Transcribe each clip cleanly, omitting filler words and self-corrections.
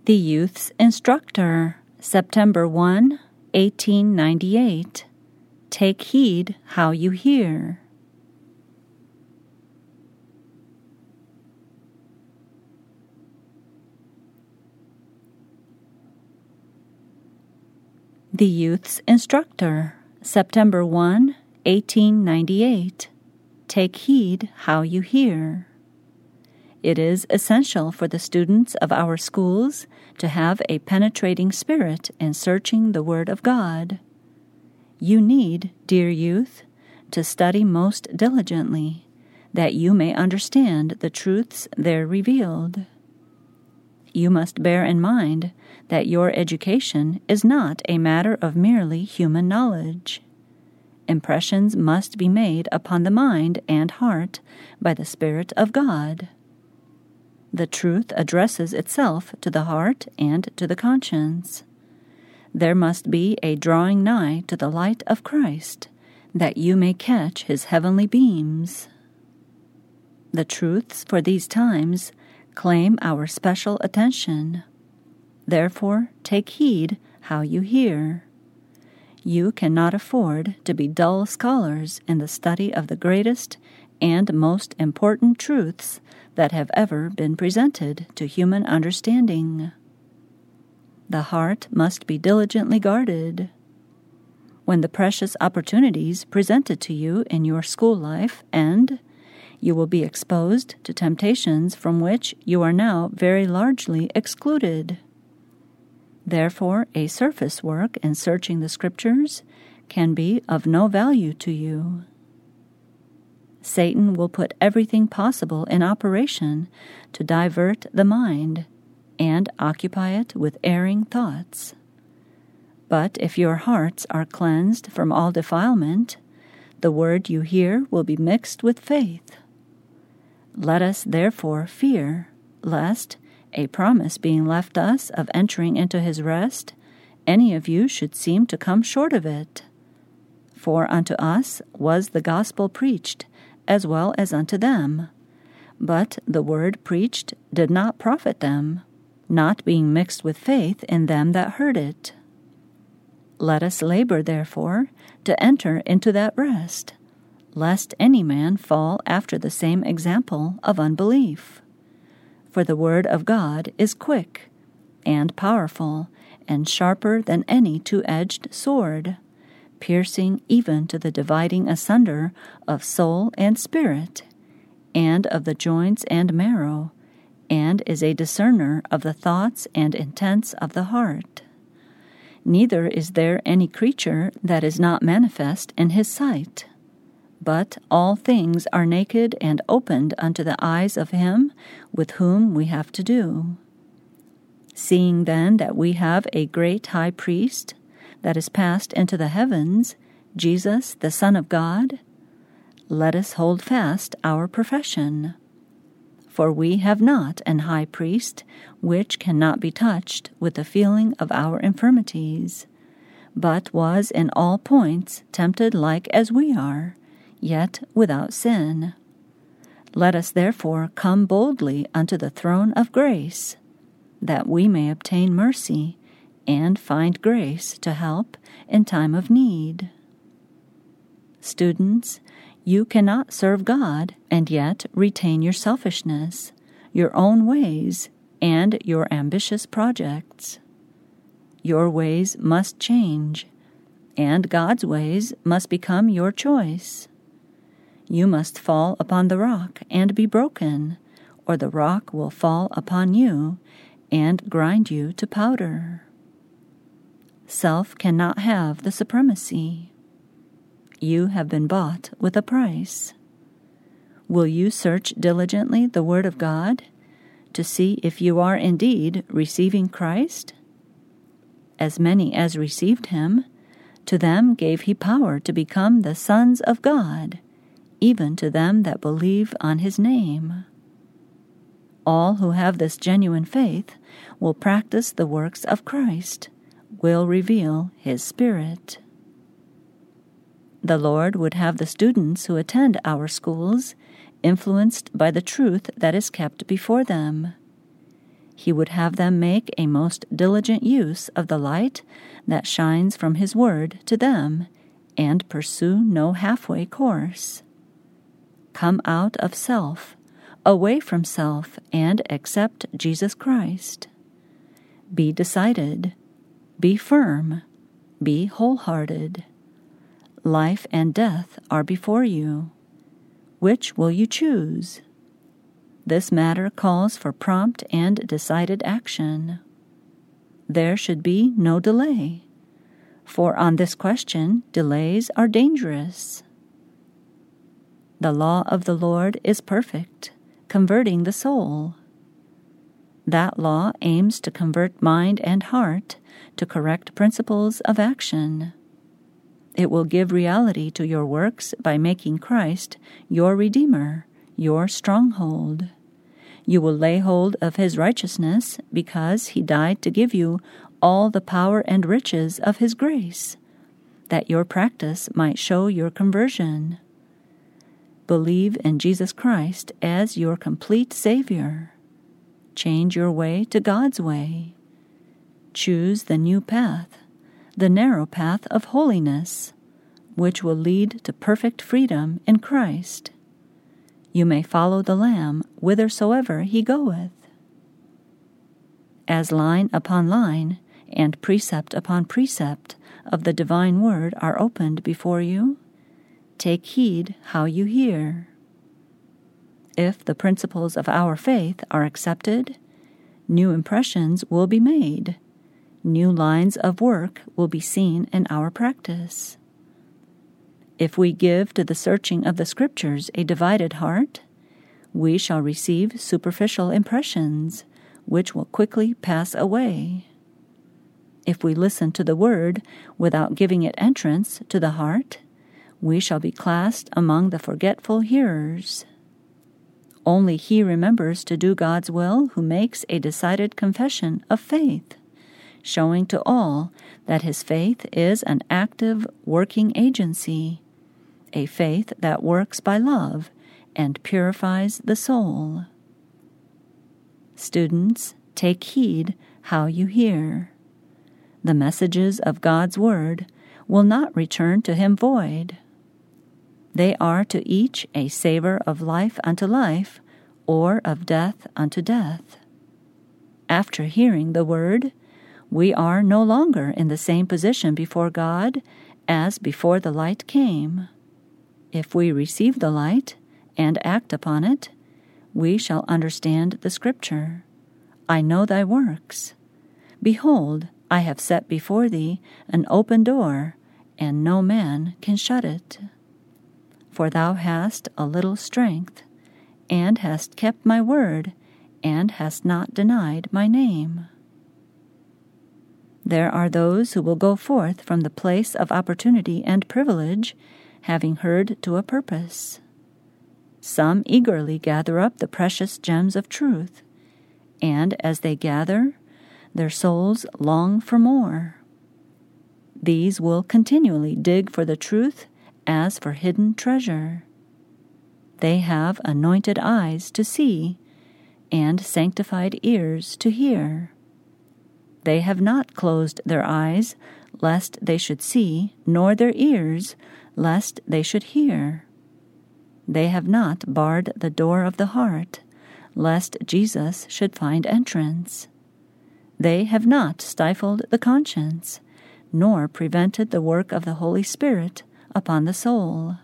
The Youth's Instructor, September 1, 1898. Take heed how you hear. The Youth's Instructor, September 1, 1898. Take heed how you hear. It is essential for the students of our schools to have a penetrating spirit in searching the Word of God. You need, dear youth, to study most diligently, that you may understand the truths there revealed. You must bear in mind that your education is not a matter of merely human knowledge. Impressions must be made upon the mind and heart by the Spirit of God. The truth addresses itself to the heart and to the conscience. There must be a drawing nigh to the light of Christ, that you may catch his heavenly beams. The truths for these times claim our special attention. Therefore, take heed how you hear. You cannot afford to be dull scholars in the study of the greatest and most important truths that have ever been presented to human understanding. The heart must be diligently guarded. When the precious opportunities presented to you in your school life end, you will be exposed to temptations from which you are now very largely excluded. Therefore, a surface work in searching the Scriptures can be of no value to you. Satan will put everything possible in operation to divert the mind and occupy it with erring thoughts. But if your hearts are cleansed from all defilement, the word you hear will be mixed with faith. Let us therefore fear, lest, a promise being left us of entering into his rest, any of you should seem to come short of it. For unto us was the gospel preached, as well as unto them. But the word preached did not profit them, not being mixed with faith in them that heard it. Let us labor, therefore, to enter into that rest, lest any man fall after the same example of unbelief. For the word of God is quick, and powerful, and sharper than any two-edged sword, piercing even to the dividing asunder of soul and spirit, and of the joints and marrow, and is a discerner of the thoughts and intents of the heart. Neither is there any creature that is not manifest in his sight. But all things are naked and opened unto the eyes of him with whom we have to do. Seeing then that we have a great high priest that is passed into the heavens, Jesus, the Son of God, let us hold fast our profession. For we have not an high priest which cannot be touched with the feeling of our infirmities, but was in all points tempted like as we are, yet without sin. Let us therefore come boldly unto the throne of grace, that we may obtain mercy and find grace to help in time of need. Students, you cannot serve God and yet retain your selfishness, your own ways, and your ambitious projects. Your ways must change, and God's ways must become your choice. You must fall upon the rock and be broken, or the rock will fall upon you and grind you to powder. Self cannot have the supremacy. You have been bought with a price. Will you search diligently the Word of God to see if you are indeed receiving Christ? As many as received him, to them gave he power to become the sons of God, even to them that believe on his name. All who have this genuine faith will practice the works of Christ, will reveal his Spirit. The Lord would have the students who attend our schools influenced by the truth that is kept before them. He would have them make a most diligent use of the light that shines from His Word to them, and pursue no halfway course. Come out of self, away from self, and accept Jesus Christ. Be decided, be firm, be wholehearted. Life and death are before you. Which will you choose? This matter calls for prompt and decided action. There should be no delay, for on this question delays are dangerous. The law of the Lord is perfect, converting the soul. That law aims to convert mind and heart to correct principles of action. It will give reality to your works by making Christ your Redeemer, your stronghold. You will lay hold of His righteousness because He died to give you all the power and riches of His grace, that your practice might show your conversion. Believe in Jesus Christ as your complete Savior. Change your way to God's way. Choose the new path, the narrow path of holiness, which will lead to perfect freedom in Christ. You may follow the Lamb whithersoever He goeth. As line upon line and precept upon precept of the divine word are opened before you, take heed how you hear. If the principles of our faith are accepted, new impressions will be made. New lines of work will be seen in our practice. If we give to the searching of the Scriptures a divided heart, we shall receive superficial impressions, which will quickly pass away. If we listen to the Word without giving it entrance to the heart, we shall be classed among the forgetful hearers. Only he remembers to do God's will who makes a decided confession of faith, showing to all that his faith is an active, working agency, a faith that works by love and purifies the soul. Students, take heed how you hear. The messages of God's Word will not return to Him void. They are to each a savor of life unto life, or of death unto death. After hearing the Word, we are no longer in the same position before God as before the light came. If we receive the light and act upon it, we shall understand the Scripture. I know thy works. Behold, I have set before thee an open door, and no man can shut it. For thou hast a little strength, and hast kept my word, and hast not denied my name. There are those who will go forth from the place of opportunity and privilege, having heard to a purpose. Some eagerly gather up the precious gems of truth, and as they gather, their souls long for more. These will continually dig for the truth as for hidden treasure. They have anointed eyes to see, and sanctified ears to hear. They have not closed their eyes, lest they should see, nor their ears, lest they should hear. They have not barred the door of the heart, lest Jesus should find entrance. They have not stifled the conscience, nor prevented the work of the Holy Spirit upon the soul.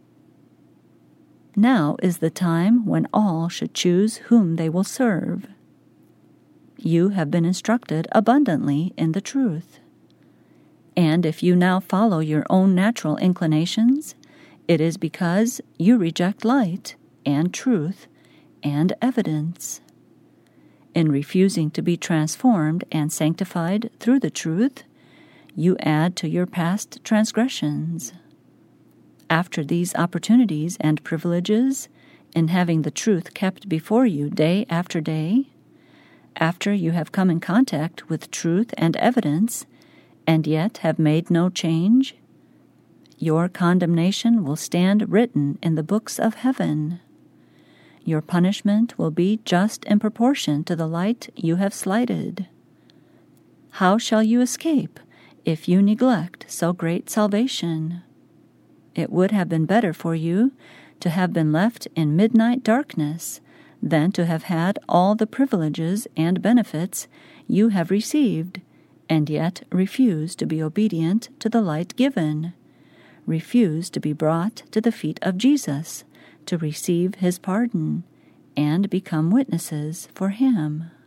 Now is the time when all should choose whom they will serve. You have been instructed abundantly in the truth. And if you now follow your own natural inclinations, it is because you reject light and truth and evidence. In refusing to be transformed and sanctified through the truth, you add to your past transgressions. After these opportunities and privileges, in having the truth kept before you day after day, after you have come in contact with truth and evidence, and yet have made no change, your condemnation will stand written in the books of heaven. Your punishment will be just in proportion to the light you have slighted. How shall you escape if you neglect so great salvation? It would have been better for you to have been left in midnight darkness than to have had all the privileges and benefits you have received, and yet refuse to be obedient to the light given. Refuse to be brought to the feet of Jesus to receive his pardon and become witnesses for him.